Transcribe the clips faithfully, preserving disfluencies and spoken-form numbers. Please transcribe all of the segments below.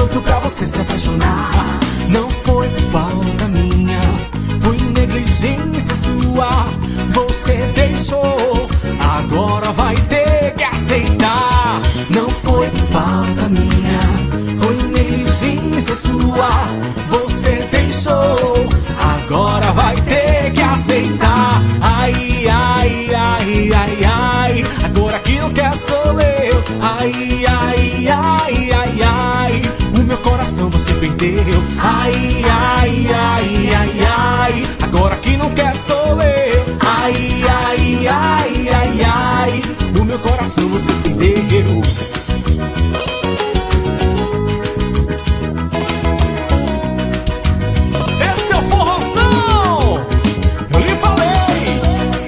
outro pra você se apaixonar. Não foi por falta minha, foi negligência sua. Você deixou, agora vai ter que aceitar. Não foi por falta minha, foi negligência sua. Você deixou, agora vai ter que aceitar. Ai, ai, ai, ai, ai, agora que não quer sou eu. Ai, ai, ai, ai, ai, o meu coração você perdeu. Ai, ai, ai, ai, ai, agora que não quer sou eu. Ai, ai, ai, ai, ai, o meu coração você perdeu. Esse é o forrozão, eu lhe falei.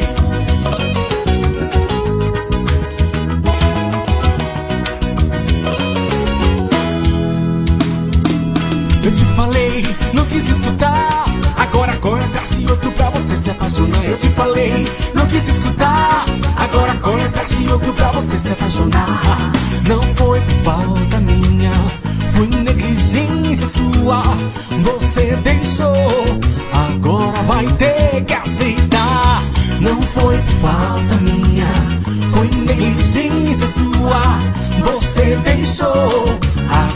Eu te falei, não quis escutar. Agora corre atrás de outro pra você se apaixonar. Eu te falei, não quis escutar. Agora corre atrás de outro pra você se apaixonar. Não foi por falta minha, foi negligência sua. Você deixou, agora vai ter que aceitar. Não foi por falta minha, foi negligência sua. Você deixou,